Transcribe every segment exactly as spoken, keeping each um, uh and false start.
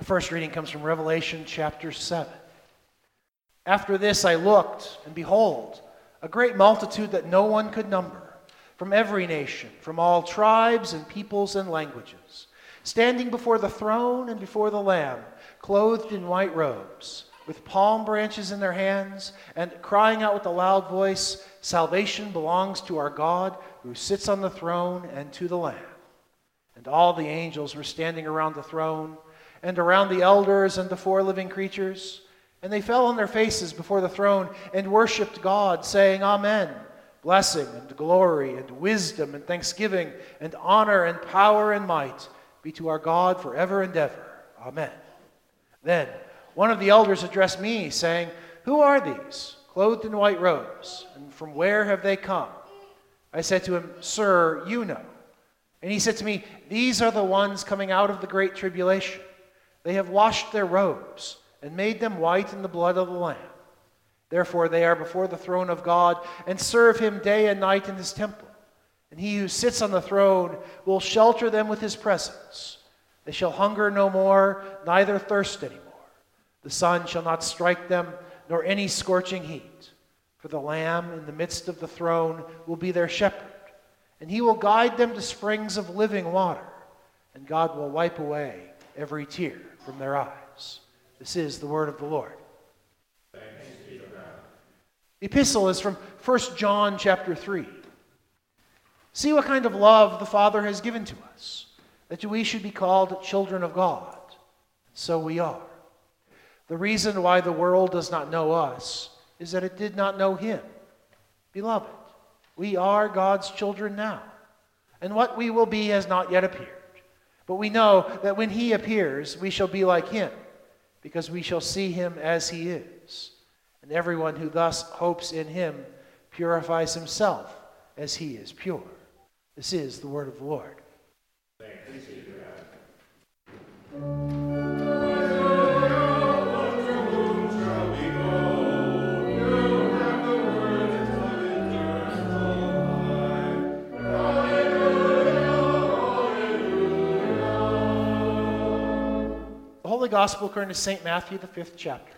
first reading comes from Revelation chapter seven. After this I looked, and behold, a great multitude that no one could number, from every nation, from all tribes and peoples and languages, standing before the throne and before the Lamb, clothed in white robes, with palm branches in their hands, and crying out with a loud voice, "Salvation belongs to our God, who sits on the throne, and to the Lamb." And all the angels were standing around the throne, and around the elders and the four living creatures, and they fell on their faces before the throne and worshipped God, saying, "Amen. Blessing and glory and wisdom and thanksgiving and honor and power and might be to our God forever and ever. Amen." Then one of the elders addressed me, saying, "Who are these, clothed in white robes, and from where have they come?" I said to him, "Sir, you know." And he said to me, "These are the ones coming out of the great tribulation. They have washed their robes and made them white in the blood of the Lamb. Therefore they are before the throne of God and serve him day and night in his temple. And he who sits on the throne will shelter them with his presence. They shall hunger no more, neither thirst any more. The sun shall not strike them, nor any scorching heat. For the Lamb in the midst of the throne will be their shepherd, and he will guide them to springs of living water, and God will wipe away every tear from their eyes." This is the word of the Lord. Thanks be to God. The epistle is from First John chapter three. See what kind of love the Father has given to us, that we should be called children of God. So we are. The reason why the world does not know us is that it did not know him. Beloved, we are God's children now, and what we will be has not yet appeared. But we know that when he appears, we shall be like him, because we shall see him as he is. And everyone who thus hopes in him purifies himself as he is pure. This is the word of the Lord. Thanks be to God. The Holy Gospel according to Saint Matthew, the fifth chapter.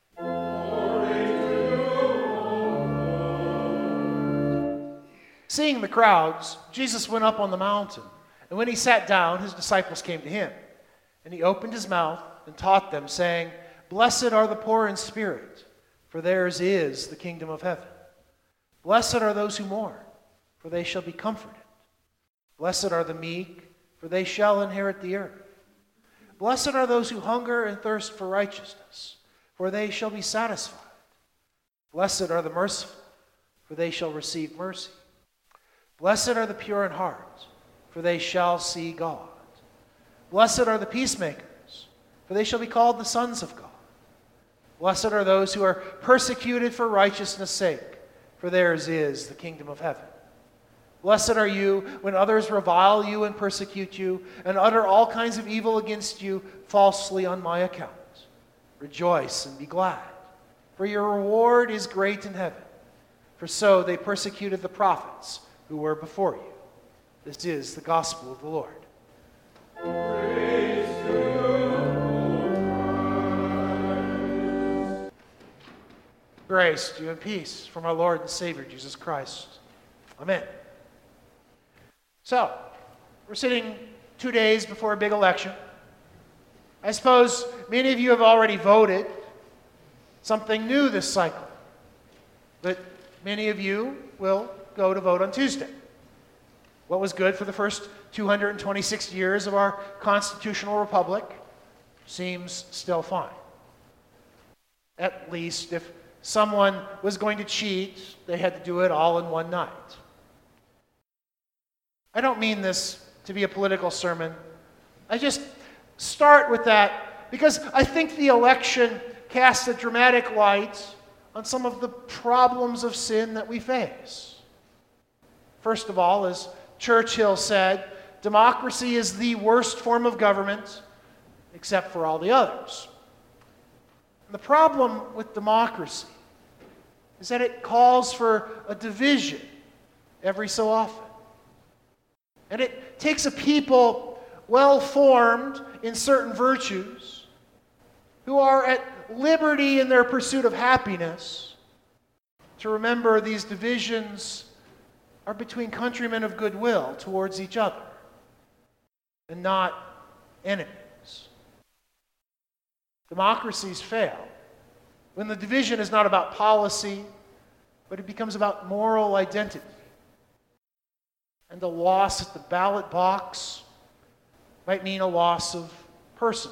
Seeing the crowds, Jesus went up on the mountain, and when he sat down, his disciples came to him. And he opened his mouth and taught them, saying, "Blessed are the poor in spirit, for theirs is the kingdom of heaven. Blessed are those who mourn, for they shall be comforted. Blessed are the meek, for they shall inherit the earth. Blessed are those who hunger and thirst for righteousness, for they shall be satisfied. Blessed are the merciful, for they shall receive mercy. Blessed are the pure in heart, for they shall see God. Blessed are the peacemakers, for they shall be called the sons of God. Blessed are those who are persecuted for righteousness' sake, for theirs is the kingdom of heaven. Blessed are you when others revile you and persecute you and utter all kinds of evil against you falsely on my account. Rejoice and be glad, for your reward is great in heaven. For so they persecuted the prophets who were before you." This is the gospel of the Lord. Praise to you, Christ. Grace to you and peace from our Lord and Savior Jesus Christ. Amen. So, we're sitting two days before a big election. I suppose many of you have already voted something new this cycle, but many of you will go to vote on Tuesday. What was good for the first two hundred twenty-six years of our constitutional republic seems still fine. At least if someone was going to cheat, they had to do it all in one night. I don't mean this to be a political sermon. I just start with that because I think the election casts a dramatic light on some of the problems of sin that we face. First of all, as Churchill said, democracy is the worst form of government except for all the others. And the problem with democracy is that it calls for a division every so often. And it takes a people well-formed in certain virtues who are at liberty in their pursuit of happiness to remember these divisions are between countrymen of goodwill towards each other and not enemies. Democracies fail when the division is not about policy, but it becomes about moral identity. And a loss at the ballot box might mean a loss of personhood.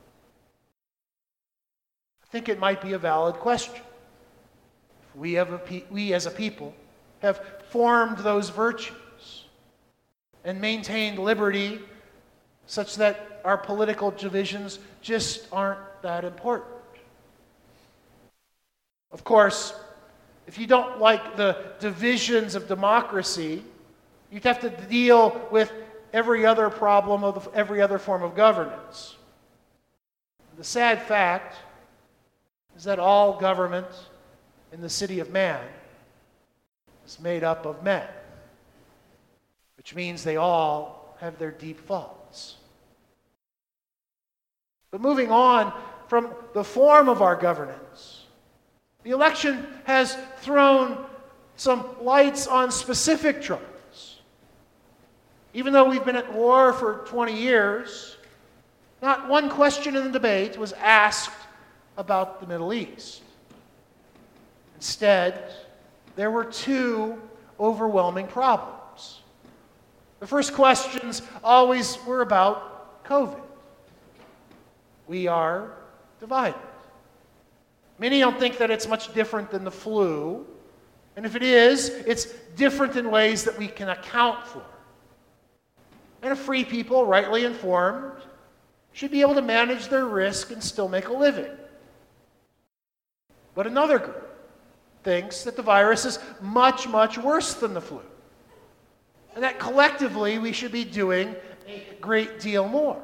I think it might be a valid question. If we, have a pe- we as a people have formed those virtues and maintained liberty such that our political divisions just aren't that important. Of course, if you don't like the divisions of democracy, you'd have to deal with every other problem of the, every other form of governance. The sad fact is that all government in the city of man is made up of men, which means they all have their deep faults. But moving on from the form of our governance, the election has thrown some lights on specific troubles. Even though we've been at war for twenty years, not one question in the debate was asked about the Middle East. Instead, there were two overwhelming problems. The first questions always were about COVID. We are divided. Many don't think that it's much different than the flu, and if it is, it's different in ways that we can account for. And a free people, rightly informed, should be able to manage their risk and still make a living. But another group thinks that the virus is much, much worse than the flu, and that collectively we should be doing a great deal more.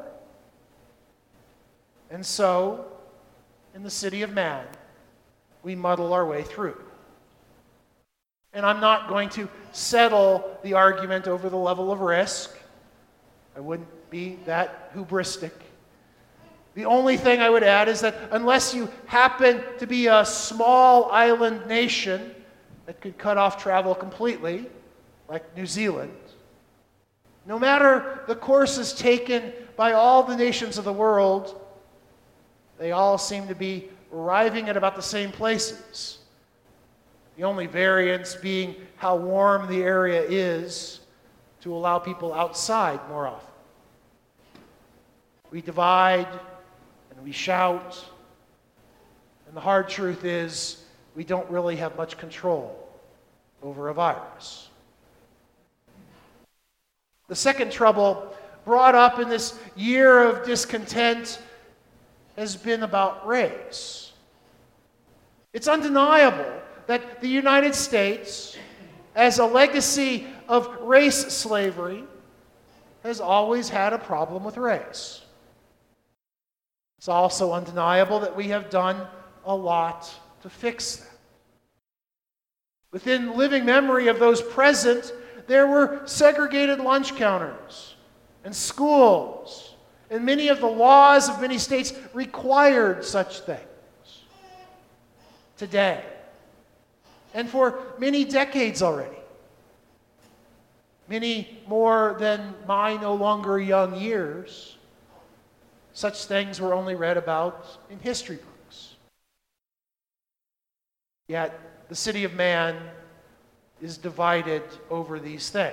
And so, in the city of man, we muddle our way through. And I'm not going to settle the argument over the level of risk. I wouldn't be that hubristic. The only thing I would add is that unless you happen to be a small island nation that could cut off travel completely, like New Zealand, no matter the courses taken by all the nations of the world, they all seem to be arriving at about the same places. The only variance being how warm the area is to allow people outside more often. We divide and we shout, and the hard truth is we don't really have much control over a virus. The second trouble brought up in this year of discontent has been about race. It's undeniable that the United States, as a legacy of race slavery, has always had a problem with race. It's also undeniable that we have done a lot to fix that. Within living memory of those present, there were segregated lunch counters and schools, and many of the laws of many states required such things. Today, and for many decades already, many more than my no longer young years, such things were only read about in history books. Yet, the city of man is divided over these things.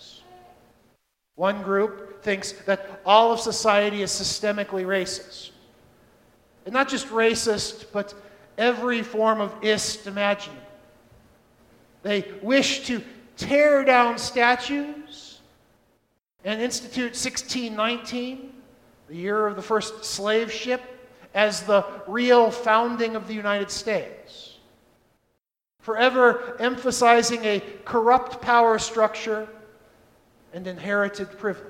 One group thinks that all of society is systemically racist. And not just racist, but every form of ist imaginable. They wish to tear down statues and institute sixteen nineteen, the year of the first slave ship, as the real founding of the United States, forever emphasizing a corrupt power structure and inherited privilege.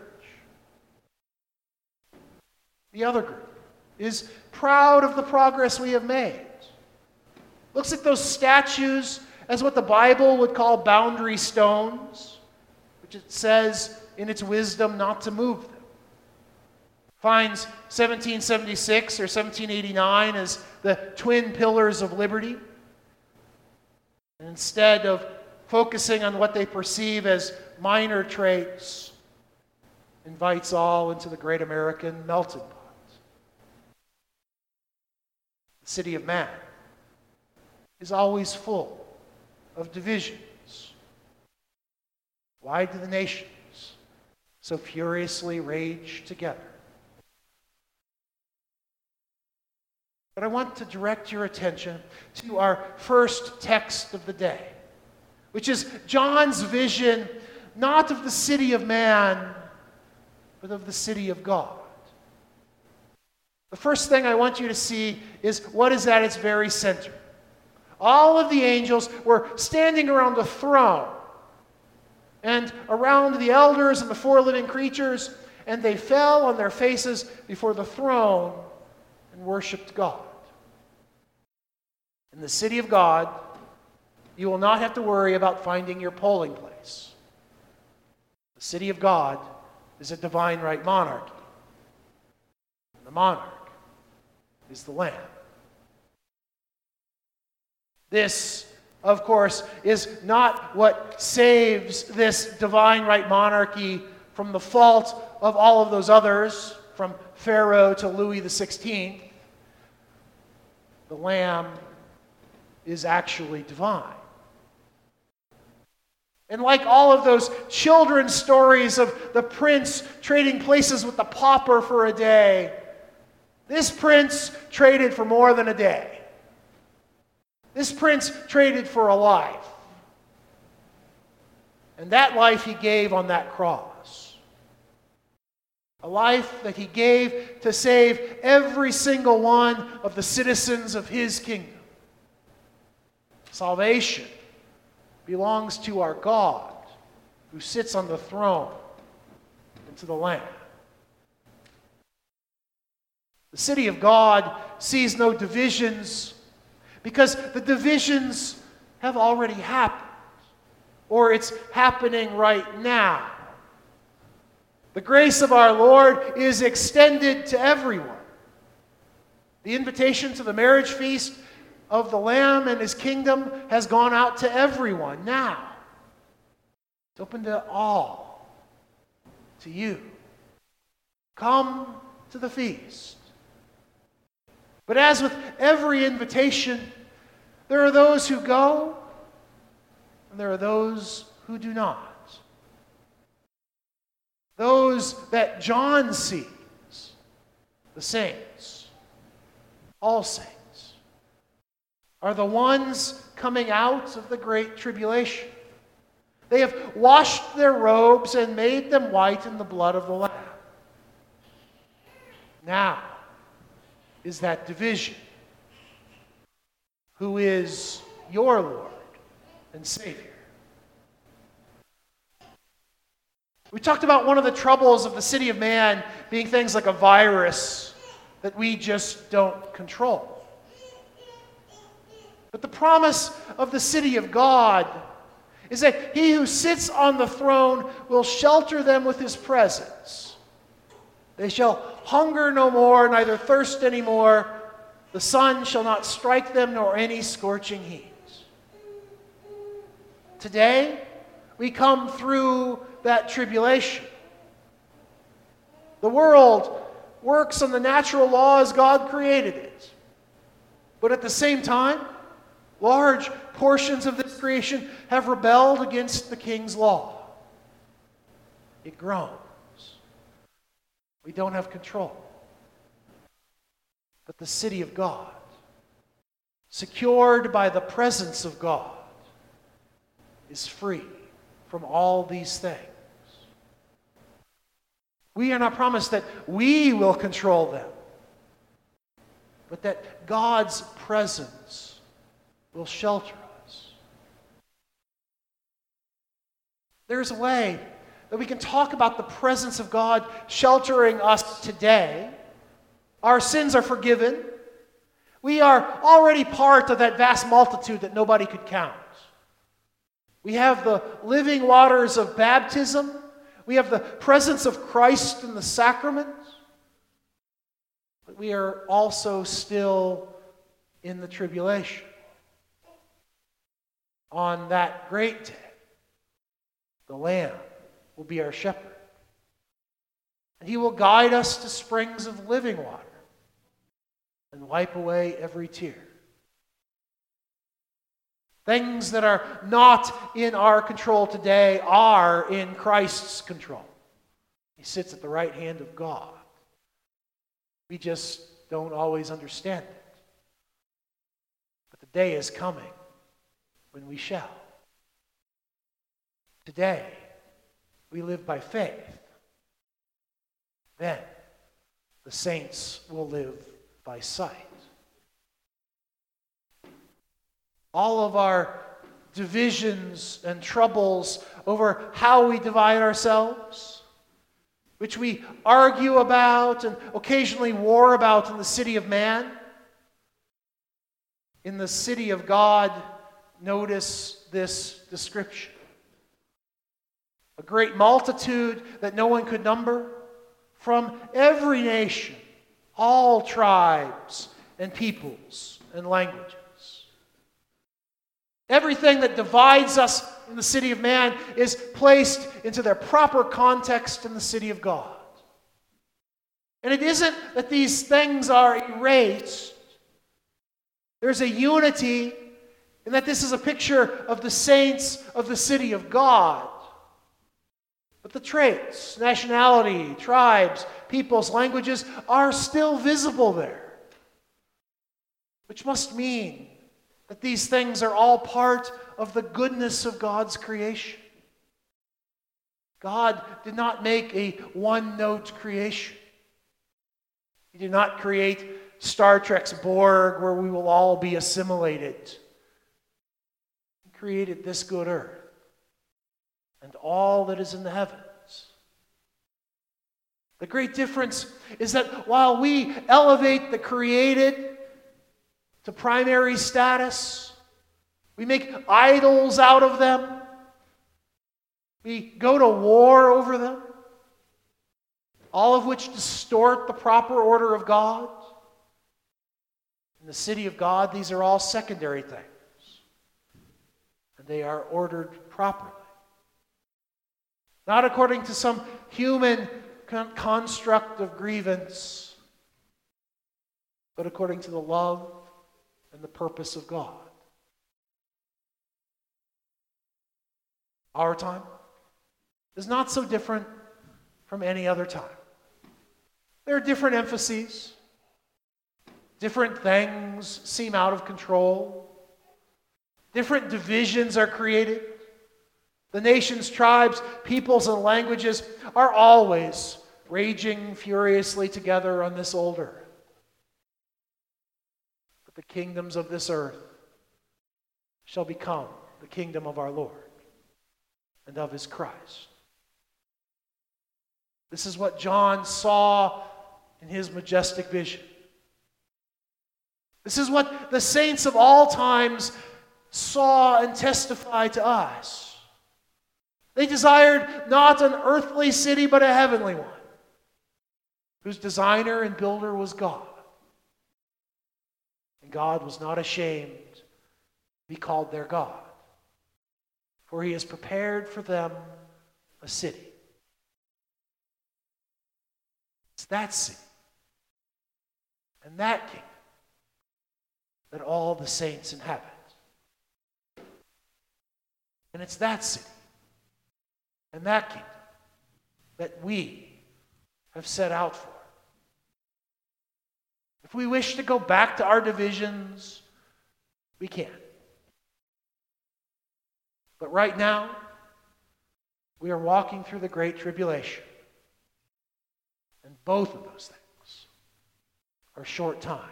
The other group is proud of the progress we have made, looks at those statues as what the Bible would call boundary stones, which it says in its wisdom not to move them. finds seventeen seventy-six or seventeen eighty-nine as the twin pillars of liberty. And instead of focusing on what they perceive as minor traits, invites all into the great American melting pot. The city of man is always full of divisions. Why do the nations so furiously rage together? But I want to direct your attention to our first text of the day, which is John's vision, not of the city of man, but of the city of God. The first thing I want you to see is what is at its very center. All of the angels were standing around the throne and around the elders and the four living creatures, and they fell on their faces before the throne and worshiped God. In the city of God, you will not have to worry about finding your polling place. The city of God is a divine right monarchy. And the monarch is the Lamb. This, of course, is not what saves this divine right monarchy from the fault of all of those others, from Pharaoh to Louis the sixteenth. The Lamb is actually divine. And like all of those children's stories of the prince trading places with the pauper for a day, this prince traded for more than a day. This prince traded for a life. And that life he gave on that cross. A life that he gave to save every single one of the citizens of his kingdom. Salvation belongs to our God, who sits on the throne, and to the Lamb. The city of God sees no divisions because the divisions have already happened, or it's happening right now. The grace of our Lord is extended to everyone. The invitation to the marriage feast of the Lamb and his kingdom has gone out to everyone now. It's open to all, to you. Come to the feast. But as with every invitation, there are those who go, and there are those who do not. Those that John sees, the saints, all saints, are the ones coming out of the great tribulation. They have washed their robes and made them white in the blood of the Lamb. Now is that division. Who is your Lord and Savior? We talked about one of the troubles of the city of man being things like a virus that we just don't control. But the promise of the city of God is that he who sits on the throne will shelter them with his presence. They shall hunger no more, neither thirst any more. The sun shall not strike them, nor any scorching heat. Today, we come through that tribulation. The world works on the natural law as God created it. But at the same time, large portions of this creation have rebelled against the king's law. It groans. We don't have control. But the city of God, secured by the presence of God, is free from all these things. We are not promised that we will control them, but that God's presence will shelter us. There's a way that we can talk about the presence of God sheltering us today. Our sins are forgiven. We are already part of that vast multitude that nobody could count. We have the living waters of baptism. We have the presence of Christ in the sacraments. we are also still in the tribulation. On that great day, the Lamb will be our shepherd. And he will guide us to springs of living water and wipe away every tear. Things that are not in our control today are in Christ's control. He sits at the right hand of God. We just don't always understand it. But the day is coming when we shall. Today, we live by faith. Then, the saints will live by sight. All of our divisions and troubles over how we divide ourselves, which we argue about and occasionally war about in the city of man, in the city of God, notice this description. A great multitude that no one could number, from every nation, all tribes and peoples and languages. Everything that divides us in the city of man is placed into their proper context in the city of God. And it isn't that these things are erased. There's a unity in that this is a picture of the saints of the city of God. But the traits, nationality, tribes, peoples, languages are still visible there. Which must mean that these things are all part of the goodness of God's creation. God did not make a one-note creation. He did not create Star Trek's Borg where we will all be assimilated. He created this good earth and all that is in the heavens. The great difference is that while we elevate the created to primary status, we make idols out of them, we go to war over them, all of which distort the proper order of God. In the city of God, these are all secondary things, and they are ordered properly. Not according to some human con- construct of grievance, but according to the love and the purpose of God. Our time is not so different from any other time. There are different emphases. Different things seem out of control. Different divisions are created. The nations, tribes, peoples, and languages are always raging furiously together on this old earth. But the kingdoms of this earth shall become the kingdom of our Lord and of his Christ. This is what John saw in his majestic vision. This is what the saints of all times saw and testified to us. They desired not an earthly city, but a heavenly one, whose designer and builder was God. And God was not ashamed to be called their God, for he has prepared for them a city. It's that city and that kingdom that all the saints inhabit. And it's that city and that kingdom that we have set out for. If we wish to go back to our divisions, we can. But right now, we are walking through the Great Tribulation. And both of those things are short times.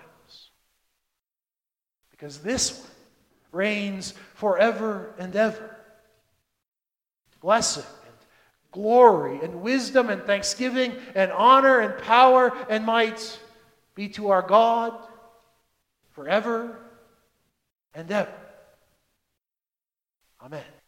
Because this one reigns forever and ever. Blessing and glory and wisdom and thanksgiving and honor and power and might be to our God forever and ever. Amen.